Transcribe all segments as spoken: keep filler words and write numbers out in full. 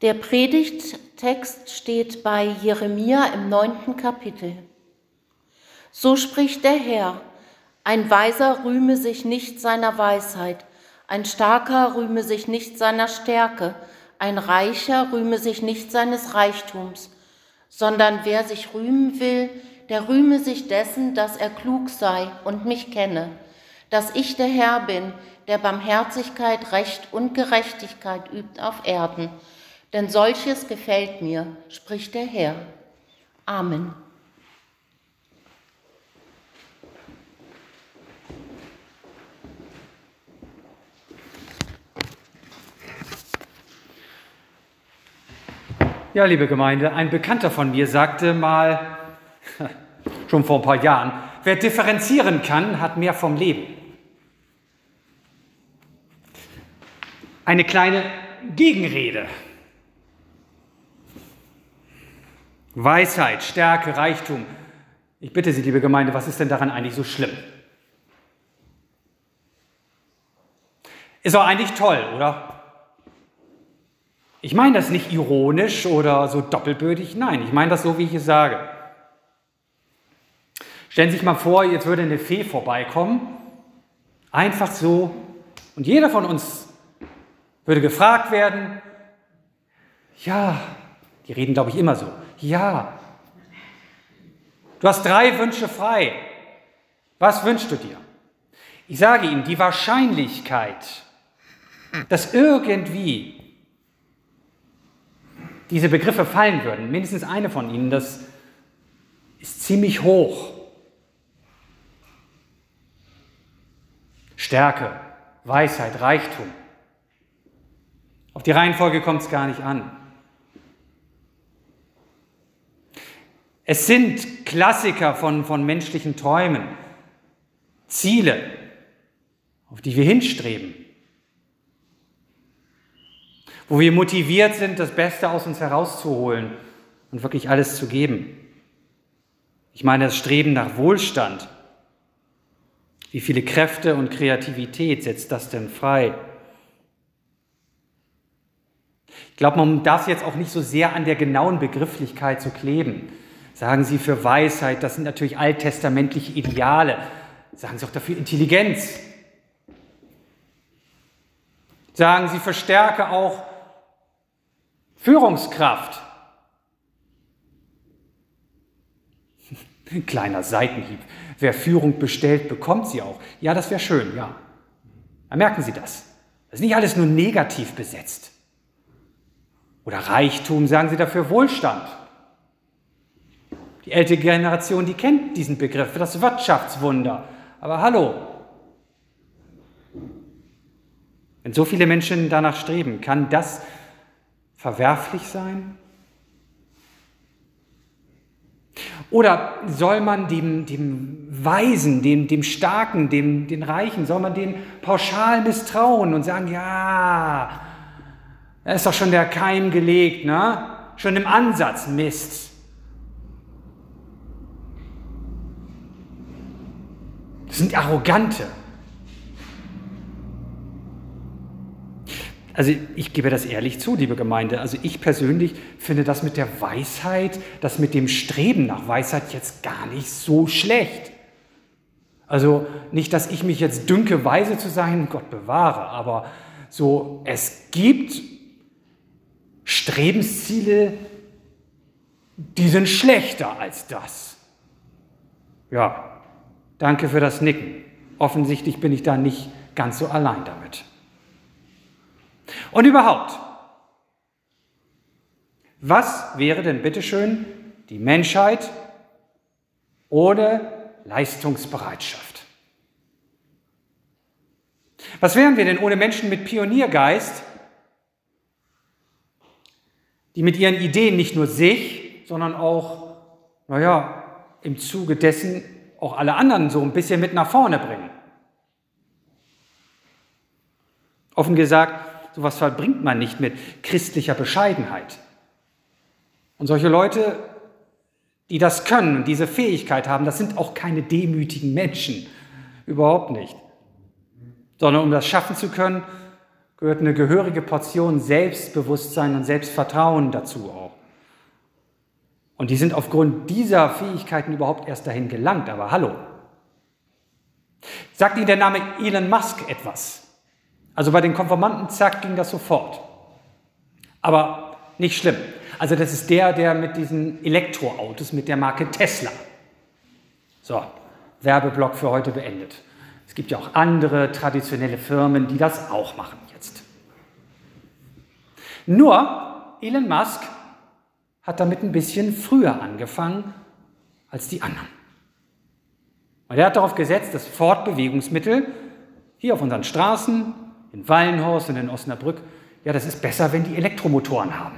Der Predigttext steht bei Jeremia im neunten Kapitel. So spricht der Herr: Ein Weiser rühme sich nicht seiner Weisheit, ein Starker rühme sich nicht seiner Stärke, ein Reicher rühme sich nicht seines Reichtums, sondern wer sich rühmen will, der rühme sich dessen, dass er klug sei und mich kenne, dass ich der Herr bin, der Barmherzigkeit, Recht und Gerechtigkeit übt auf Erden. Denn solches gefällt mir, spricht der Herr. Amen. Ja, liebe Gemeinde, ein Bekannter von mir sagte mal, schon vor ein paar Jahren, wer differenzieren kann, hat mehr vom Leben. Eine kleine Gegenrede. Weisheit, Stärke, Reichtum. Ich bitte Sie, liebe Gemeinde, was ist denn daran eigentlich so schlimm? Ist doch eigentlich toll, oder? Ich meine das nicht ironisch oder so doppelbödig, nein, ich meine das so, wie ich es sage. Stellen Sie sich mal vor, jetzt würde eine Fee vorbeikommen, einfach so, und jeder von uns würde gefragt werden, ja, die reden, glaube ich, immer so, ja, du hast drei Wünsche frei, was wünschst du dir? Ich sage Ihnen, die Wahrscheinlichkeit, dass irgendwie diese Begriffe fallen würden, mindestens eine von ihnen, das ist ziemlich hoch. Stärke, Weisheit, Reichtum. Auf die Reihenfolge kommt es gar nicht an. Es sind Klassiker von, von menschlichen Träumen, Ziele, auf die wir hinstreben, wo wir motiviert sind, das Beste aus uns herauszuholen und wirklich alles zu geben. Ich meine das Streben nach Wohlstand. Wie viele Kräfte und Kreativität setzt das denn frei? Ich glaube, man darf jetzt auch nicht so sehr an der genauen Begrifflichkeit so kleben. Sagen Sie für Weisheit, das sind natürlich alttestamentliche Ideale. Sagen Sie auch dafür Intelligenz. Sagen Sie für Stärke auch Führungskraft. Ein kleiner Seitenhieb. Wer Führung bestellt, bekommt sie auch. Ja, das wäre schön, ja. Aber merken Sie das. Das ist nicht alles nur negativ besetzt. Oder Reichtum, sagen Sie dafür Wohlstand. Die ältere Generation, die kennt diesen Begriff für das Wirtschaftswunder. Aber hallo, wenn so viele Menschen danach streben, kann das verwerflich sein? Oder soll man dem, dem Weisen, dem, dem Starken, dem, den Reichen, soll man denen pauschal misstrauen und sagen, ja, da ist doch schon der Keim gelegt, ne? Schon im Ansatz Mist. Das sind Arrogante. Also ich gebe das ehrlich zu, liebe Gemeinde. Also ich persönlich finde das mit der Weisheit, das mit dem Streben nach Weisheit jetzt gar nicht so schlecht. Also nicht, dass ich mich jetzt dünke, weise zu sein, Gott bewahre, aber so, es gibt Strebensziele, die sind schlechter als das. Ja, danke für das Nicken. Offensichtlich bin ich da nicht ganz so allein damit. Und überhaupt, was wäre denn bitteschön die Menschheit ohne Leistungsbereitschaft? Was wären wir denn ohne Menschen mit Pioniergeist, die mit ihren Ideen nicht nur sich, sondern auch, naja, im Zuge dessen auch alle anderen so ein bisschen mit nach vorne bringen? Offen gesagt, sowas verbringt man nicht mit christlicher Bescheidenheit. Und solche Leute, die das können und diese Fähigkeit haben, das sind auch keine demütigen Menschen. Überhaupt nicht. Sondern um das schaffen zu können, gehört eine gehörige Portion Selbstbewusstsein und Selbstvertrauen dazu auch. Und die sind aufgrund dieser Fähigkeiten überhaupt erst dahin gelangt, aber hallo. Sagt Ihnen der Name Elon Musk etwas? Also bei den Konformanten, zack, ging das sofort. Aber nicht schlimm. Also das ist der, der mit diesen Elektroautos, mit der Marke Tesla. So, Werbeblock für heute beendet. Es gibt ja auch andere traditionelle Firmen, die das auch machen jetzt. Nur Elon Musk hat damit ein bisschen früher angefangen als die anderen. Und er hat darauf gesetzt, dass Fortbewegungsmittel hier auf unseren Straßen, in Wallenhorst und in Osnabrück, ja, das ist besser, wenn die Elektromotoren haben.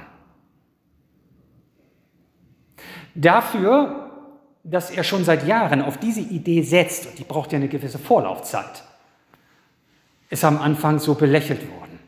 Dafür, dass er schon seit Jahren auf diese Idee setzt, und die braucht ja eine gewisse Vorlaufzeit, ist am Anfang so belächelt worden.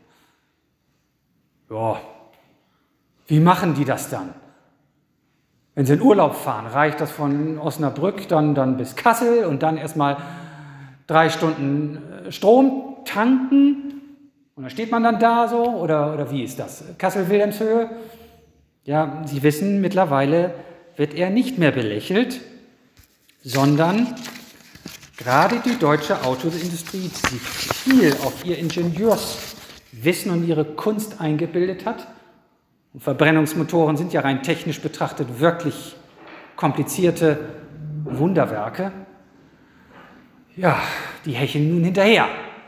Ja, wie machen die das dann? Wenn sie in Urlaub fahren, reicht das von Osnabrück dann, dann bis Kassel und dann erstmal drei Stunden Strom tanken und dann steht man dann da so, oder, oder wie ist das? Kassel-Wilhelmshöhe? Ja, Sie wissen, mittlerweile wird er nicht mehr belächelt, sondern gerade die deutsche Autoindustrie, die sich viel auf ihr Ingenieurswissen und ihre Kunst eingebildet hat. Und Verbrennungsmotoren sind ja rein technisch betrachtet wirklich komplizierte Wunderwerke. Ja, die hecheln nun hinterher.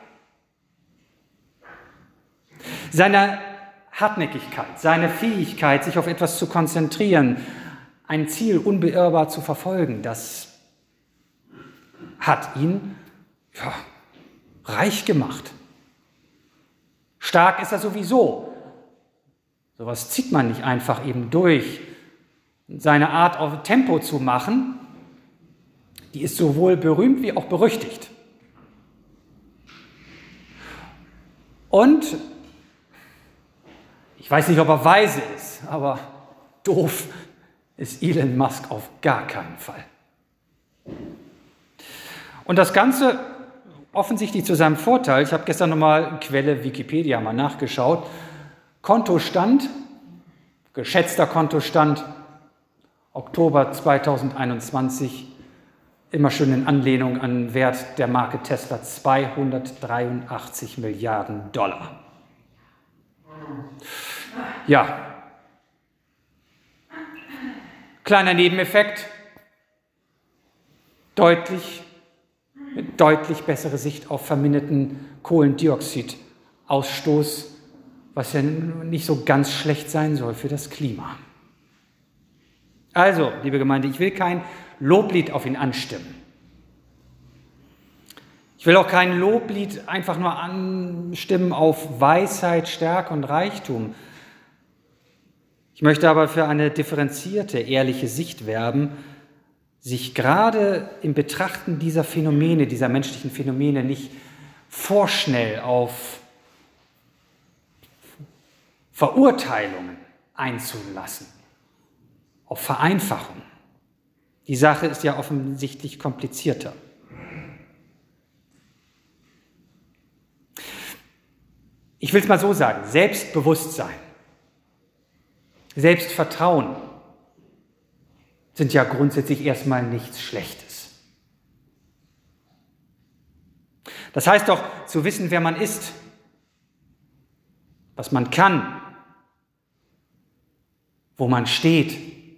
Seine Hartnäckigkeit, seine Fähigkeit, sich auf etwas zu konzentrieren, ein Ziel unbeirrbar zu verfolgen, das hat ihn ja, reich gemacht. Stark ist er sowieso. Sowas zieht man nicht einfach eben durch. Seine Art, auf Tempo zu machen, die ist sowohl berühmt wie auch berüchtigt. Und ich weiß nicht, ob er weise ist, aber doof ist Elon Musk auf gar keinen Fall. Und das Ganze offensichtlich zu seinem Vorteil. Ich habe gestern nochmal Quelle Wikipedia mal nachgeschaut. Kontostand, geschätzter Kontostand, Oktober zweitausendeinundzwanzig, immer schön in Anlehnung an den Wert der Marke Tesla, zweihundertdreiundachtzig Milliarden Dollar. Ja, kleiner Nebeneffekt, deutlich, deutlich bessere Sicht auf verminderten Kohlendioxidausstoß, was ja nicht so ganz schlecht sein soll für das Klima. Also, liebe Gemeinde, ich will kein Loblied auf ihn anstimmen. Ich will auch kein Loblied einfach nur anstimmen auf Weisheit, Stärke und Reichtum. Ich möchte aber für eine differenzierte, ehrliche Sicht werben, sich gerade im Betrachten dieser Phänomene, dieser menschlichen Phänomene nicht vorschnell auf Verurteilungen einzulassen, auf Vereinfachung. Die Sache ist ja offensichtlich komplizierter. Ich will es mal so sagen, Selbstbewusstsein, Selbstvertrauen sind ja grundsätzlich erstmal nichts Schlechtes. Das heißt doch, zu wissen, wer man ist, was man kann, wo man steht.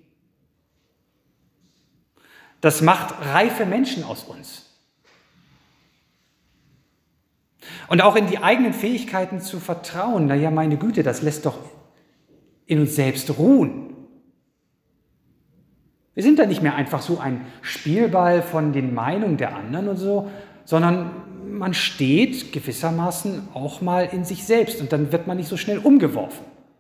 Das macht reife Menschen aus uns. Und auch in die eigenen Fähigkeiten zu vertrauen, naja, meine Güte, das lässt doch in uns selbst ruhen. Wir sind da nicht mehr einfach so ein Spielball von den Meinungen der anderen und so, sondern man steht gewissermaßen auch mal in sich selbst und dann wird man nicht so schnell umgeworfen.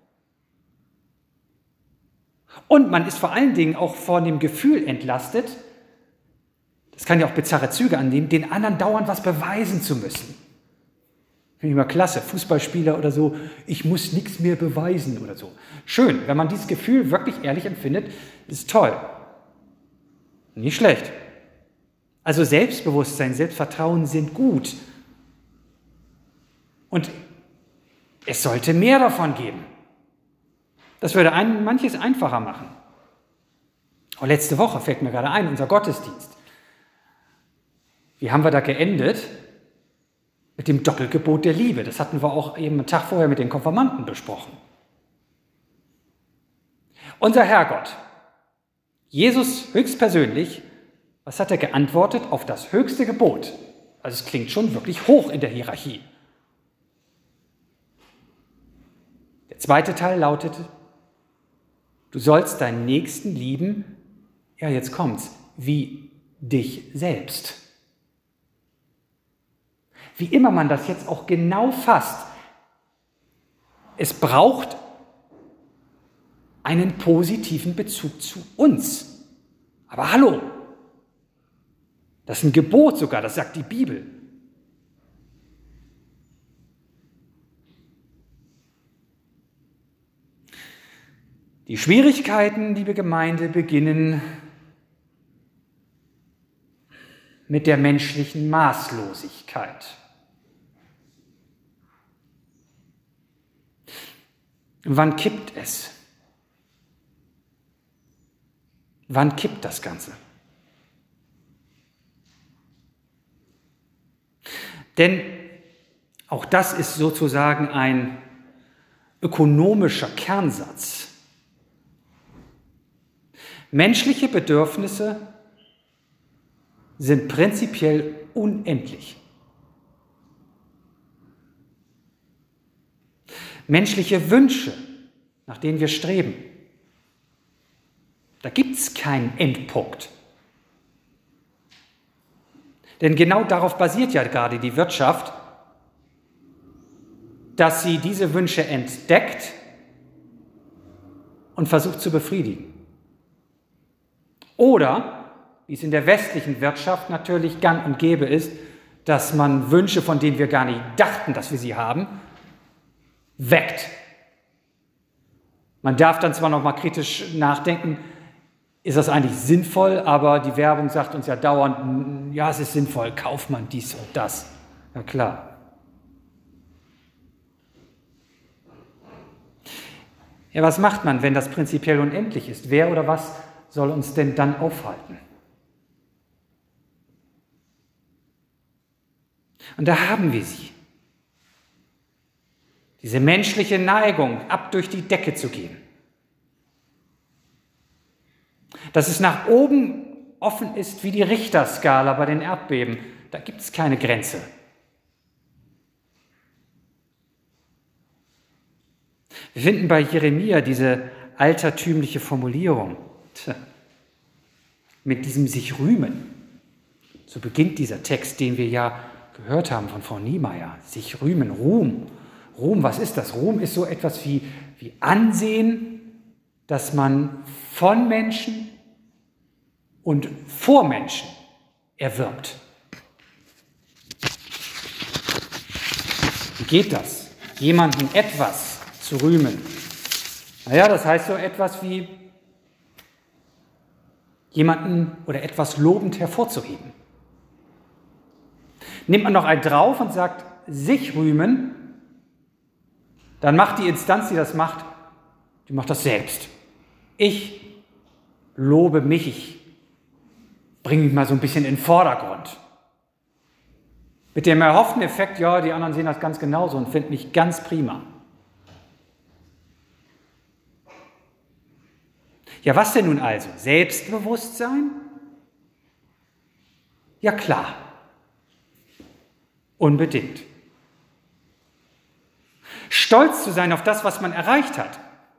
Und man ist vor allen Dingen auch von dem Gefühl entlastet, das kann ja auch bizarre Züge annehmen, den anderen dauernd was beweisen zu müssen. Finde ich immer klasse, Fußballspieler oder so, ich muss nichts mehr beweisen oder so. Schön, wenn man dieses Gefühl wirklich ehrlich empfindet, ist toll. Nicht schlecht. Also Selbstbewusstsein, Selbstvertrauen sind gut. Und Es sollte mehr davon geben. Das würde ein, manches einfacher machen. Oh, letzte Woche fällt mir gerade ein, unser Gottesdienst. Wie haben wir da geendet? Mit dem Doppelgebot der Liebe. Das hatten wir auch eben einen Tag vorher mit den Konfirmanden besprochen. Unser Herrgott, Jesus höchstpersönlich, was hat er geantwortet auf das höchste Gebot? Also es klingt schon wirklich hoch in der Hierarchie. Der zweite Teil lautete, du sollst deinen Nächsten lieben, ja jetzt kommt's, wie dich selbst. Wie immer man das jetzt auch genau fasst, es braucht einen positiven Bezug zu uns. Aber hallo, das ist ein Gebot sogar, das sagt die Bibel. Die Schwierigkeiten, liebe Gemeinde, beginnen mit der menschlichen Maßlosigkeit. Wann kippt es? Wann kippt das Ganze? Denn auch das ist sozusagen ein ökonomischer Kernsatz. Menschliche Bedürfnisse sind prinzipiell unendlich. Menschliche Wünsche, nach denen wir streben, da gibt es keinen Endpunkt. Denn genau darauf basiert ja gerade die Wirtschaft, dass sie diese Wünsche entdeckt und versucht zu befriedigen. Oder, wie es in der westlichen Wirtschaft natürlich gang und gäbe ist, dass man Wünsche, von denen wir gar nicht dachten, dass wir sie haben, weckt. Man darf dann zwar noch mal kritisch nachdenken, ist das eigentlich sinnvoll, aber die Werbung sagt uns ja dauernd, ja, es ist sinnvoll, kauft man dies und das. Ja klar. Ja, was macht man, wenn das prinzipiell unendlich ist? Wer oder was soll uns denn dann aufhalten? Und da haben wir sie. Diese menschliche Neigung, ab durch die Decke zu gehen. Dass es nach oben offen ist wie die Richterskala bei den Erdbeben. Da gibt es keine Grenze. Wir finden bei Jeremia diese altertümliche Formulierung. Tja, mit diesem sich rühmen. So beginnt dieser Text, den wir ja gehört haben von Frau Niemeyer. Sich rühmen, Ruhm. Ruhm, was ist das? Ruhm ist so etwas wie, wie Ansehen, das man von Menschen und vor Menschen erwirbt. Wie geht das? Jemanden etwas zu rühmen. Naja, das heißt so etwas wie jemanden oder etwas lobend hervorzuheben. Nimmt man noch einen drauf und sagt, sich rühmen, dann macht die Instanz, die das macht, die macht das selbst. Ich lobe mich, ich bringe mich mal so ein bisschen in den Vordergrund. Mit dem erhofften Effekt, ja, die anderen sehen das ganz genauso und finden mich ganz prima. Ja, was denn nun also? Selbstbewusstsein? Ja klar, unbedingt. Stolz zu sein auf das, was man erreicht hat.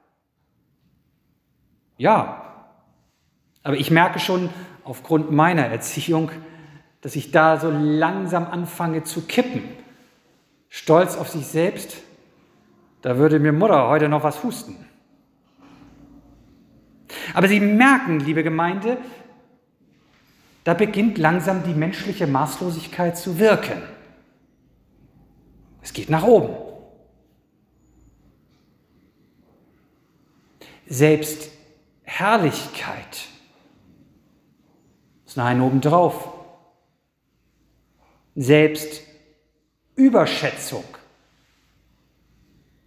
Ja, aber ich merke schon aufgrund meiner Erziehung, dass ich da so langsam anfange zu kippen. Stolz auf sich selbst, da würde mir Mutter heute noch was husten. Aber Sie merken, liebe Gemeinde, da beginnt langsam die menschliche Maßlosigkeit zu wirken. Es geht nach oben. Selbst Herrlichkeit ist noch ein obendrauf. Selbst Überschätzung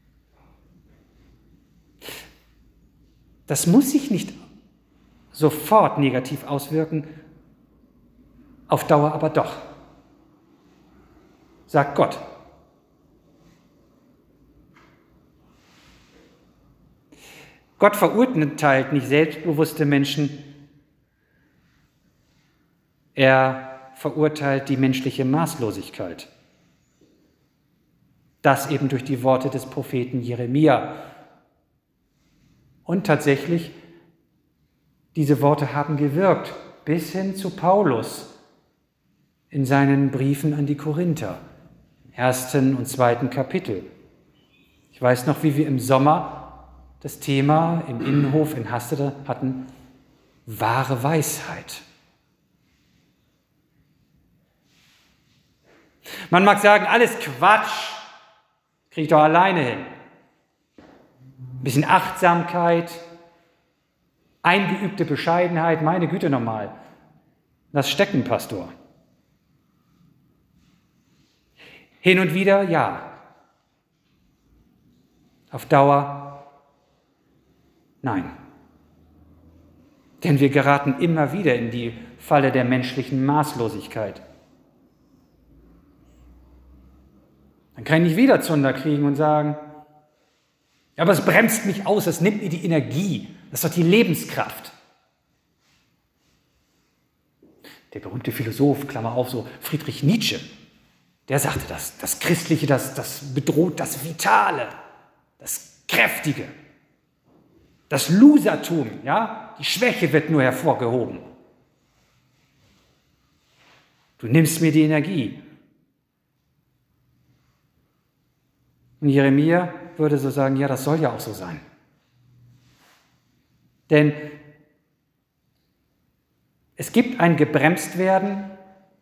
Das muss sich nicht sofort negativ auswirken, auf Dauer aber doch, sagt Gott. Gott verurteilt nicht selbstbewusste Menschen, er verurteilt die menschliche Maßlosigkeit. Das eben durch die Worte des Propheten Jeremia. Und tatsächlich, diese Worte haben gewirkt, bis hin zu Paulus in seinen Briefen an die Korinther, im ersten und zweiten Kapitel. Ich weiß noch, wie wir im Sommer das Thema im Innenhof in Hastede hatten, wahre Weisheit. Man mag sagen, alles Quatsch, kriege ich doch alleine hin. Ein bisschen Achtsamkeit, eingeübte Bescheidenheit, meine Güte nochmal. Lass stecken, Pastor. Hin und wieder ja. Auf Dauer nein. Denn wir geraten immer wieder in die Falle der menschlichen Maßlosigkeit. Dann kann ich nicht wieder Zunder kriegen und sagen, ja, aber es bremst mich aus, es nimmt mir die Energie, das ist doch die Lebenskraft. Der berühmte Philosoph, Klammer auf, so Friedrich Nietzsche, der sagte das, das Christliche, das, das bedroht das Vitale, das Kräftige, das Losertum, ja, die Schwäche wird nur hervorgehoben. Du nimmst mir die Energie. Und Jeremia würde so sagen, ja, das soll ja auch so sein. Denn es gibt ein Gebremstwerden,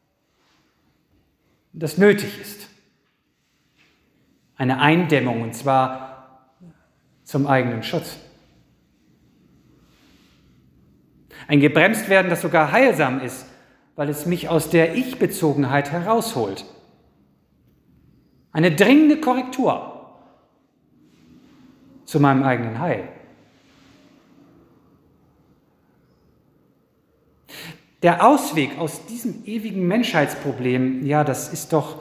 das nötig ist. Eine Eindämmung, und zwar zum eigenen Schutz. Ein Gebremstwerden, das sogar heilsam ist, weil es mich aus der Ich-Bezogenheit herausholt. Eine dringende Korrektur zu meinem eigenen Heil. Der Ausweg aus diesem ewigen Menschheitsproblem, ja, das ist doch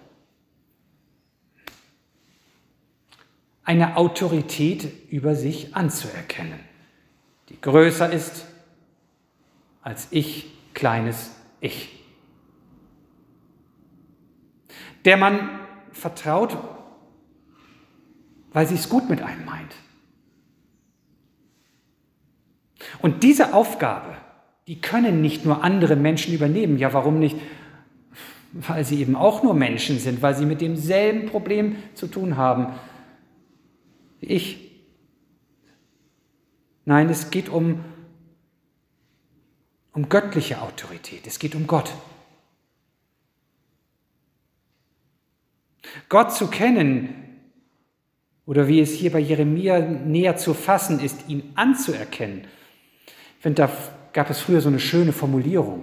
eine Autorität über sich anzuerkennen, die größer ist als ich, kleines Ich. Der man vertraut, weil sie es gut mit einem meint. Und diese Aufgabe, die können nicht nur andere Menschen übernehmen. Ja, warum nicht? Weil sie eben auch nur Menschen sind, weil sie mit demselben Problem zu tun haben wie ich. Nein, es geht um, um göttliche Autorität. Es geht um Gott. Gott zu kennen, oder wie es hier bei Jeremia näher zu fassen ist, ihn anzuerkennen. Ich finde, da gab es früher so eine schöne Formulierung.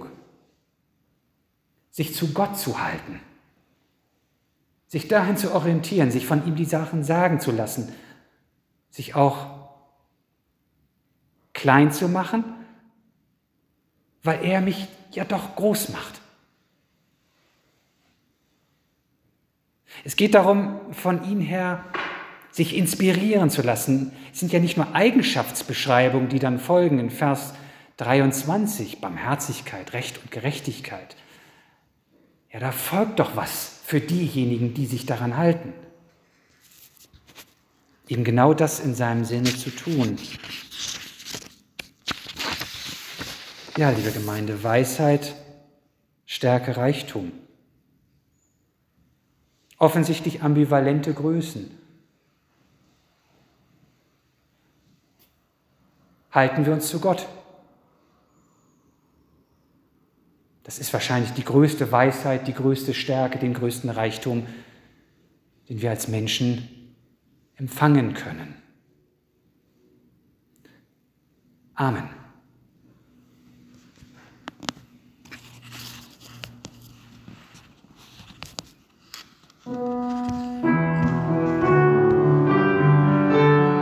Sich zu Gott zu halten. Sich dahin zu orientieren, sich von ihm die Sachen sagen zu lassen. Sich auch klein zu machen, weil er mich ja doch groß macht. Es geht darum, von ihm her sich inspirieren zu lassen. Es sind ja nicht nur Eigenschaftsbeschreibungen, die dann folgen in Vers dreiundzwanzig, Barmherzigkeit, Recht und Gerechtigkeit. Ja, da folgt doch was für diejenigen, die sich daran halten. Eben genau das in seinem Sinne zu tun. Ja, liebe Gemeinde, Weisheit, Stärke, Reichtum. Offensichtlich ambivalente Größen. Halten wir uns zu Gott. Das ist wahrscheinlich die größte Weisheit, die größte Stärke, den größten Reichtum, den wir als Menschen empfangen können. Amen.